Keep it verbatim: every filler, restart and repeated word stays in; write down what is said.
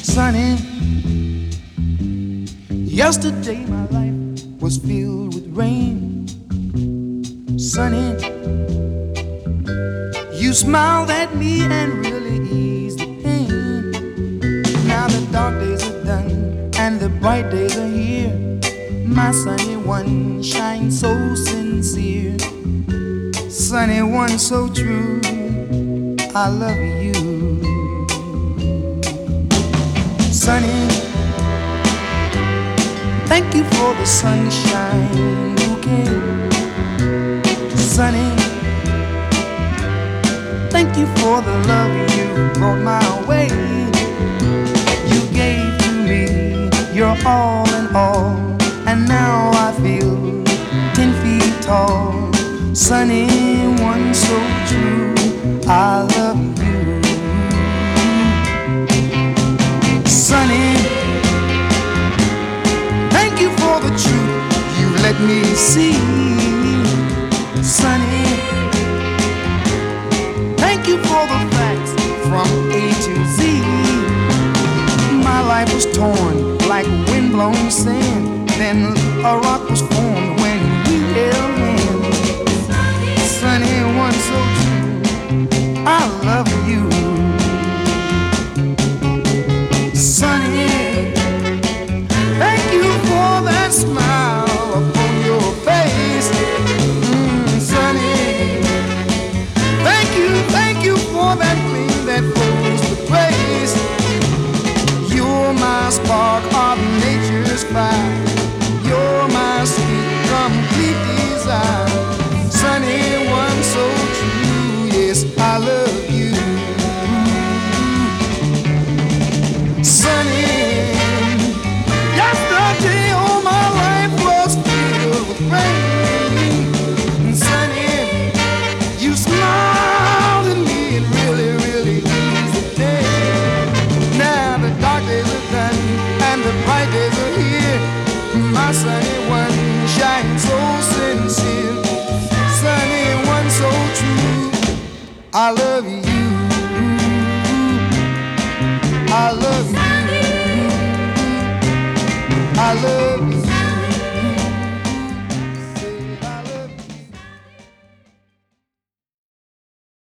Sunny, yesterday my life was filled with rain. Sunny, you smiled at me and really eased the pain. Now the dark days are done and the bright days are here. My sunny one shines so sincere. Sunny one so true, I love you. Sunny, thank you for the sunshine bouquet. Sunny, thank you for the love you brought my way. You gave to me your all in all, and now I feel ten feet tall. Sunny one so true, I love you. Sunny, thank you for the truth you let me see. Sunny, thank you for the facts from A to Z. My life was torn like windblown sand, then a rock was formed when we held hands. Sunny one so true, I love you. Sunny, thank you for that smile upon your face. Mm, Sunny, thank you, thank you for that gleam that flows with grace. You're my spark of nature's fire. You're my sweet, complete desire. Sunny one so true, yes, I love you. Sunny, yesterday all my life was filled with rain. Sunny, you smiled at me and really, really eased the day. Now the dark days are done and the bright days are here. My sunny one shines so sincere. Sunny one so true, I love you. I love you. I love